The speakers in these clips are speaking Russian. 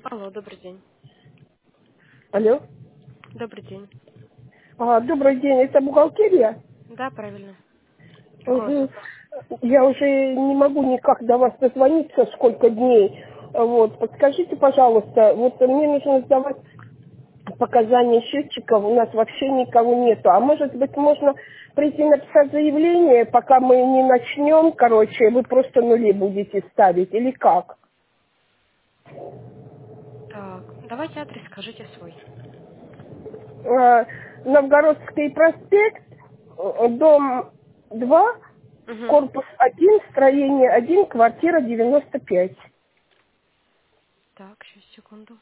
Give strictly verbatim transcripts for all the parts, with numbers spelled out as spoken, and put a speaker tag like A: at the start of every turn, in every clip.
A: Алло, добрый день.
B: Алло.
A: Добрый день.
B: А, добрый день, это бухгалтерия?
A: Да, правильно. Какой у вас
B: Угу.
A: вопрос?
B: Я уже не могу никак до вас дозвониться, сколько дней. Вот, подскажите, пожалуйста, вот мне нужно сдавать показания счетчиков, у нас вообще никого нету. А может быть, можно прийти написать заявление, пока мы не начнем, короче, вы просто нули будете ставить, или как?
A: Так, давайте адрес скажите свой.
B: А, Новгородский проспект, э, дом два,
A: Угу.
B: корпус один, строение один, квартира девяносто пять.
A: Так, сейчас, секунду.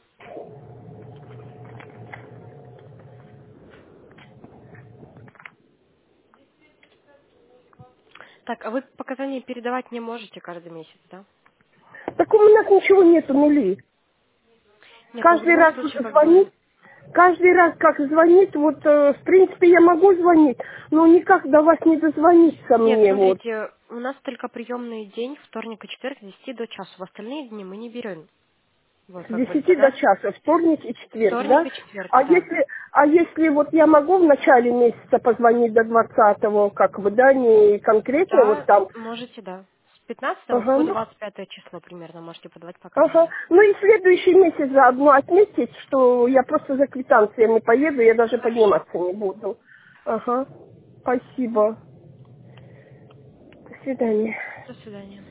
A: Так, а вы показания передавать не можете каждый месяц, да?
B: Так у нас ничего нету, нули.
A: Нет, ну в
B: Каждый
A: любом
B: раз
A: случае как
B: звонит,
A: бы...
B: каждый раз как звонит, вот э, в принципе я могу звонить, но никак до вас не дозвониться
A: Нет,
B: мне, вот.
A: смотрите, у нас только приемный день, вторник и четверг, с десяти до часу. В остальные дни мы не берем. Вот,
B: С
A: как бы,
B: десяти до
A: да?
B: часа, вторник и четверг,
A: Вторник
B: да?
A: и четверг,
B: А
A: да.
B: если, а если вот я могу в начале месяца позвонить до двадцатого, как бы, да, не конкретно вот
A: Да,
B: там,
A: можете, да. С пятнадцатого
B: ага,
A: по
B: ну,
A: двадцать пятое число примерно можете подавать
B: ага.
A: показания.
B: Ну и следующий месяц заодно отметить, что я просто за квитанциями поеду, я даже
A: Хорошо.
B: подниматься не буду. Ага. Спасибо. До свидания.
A: До свидания.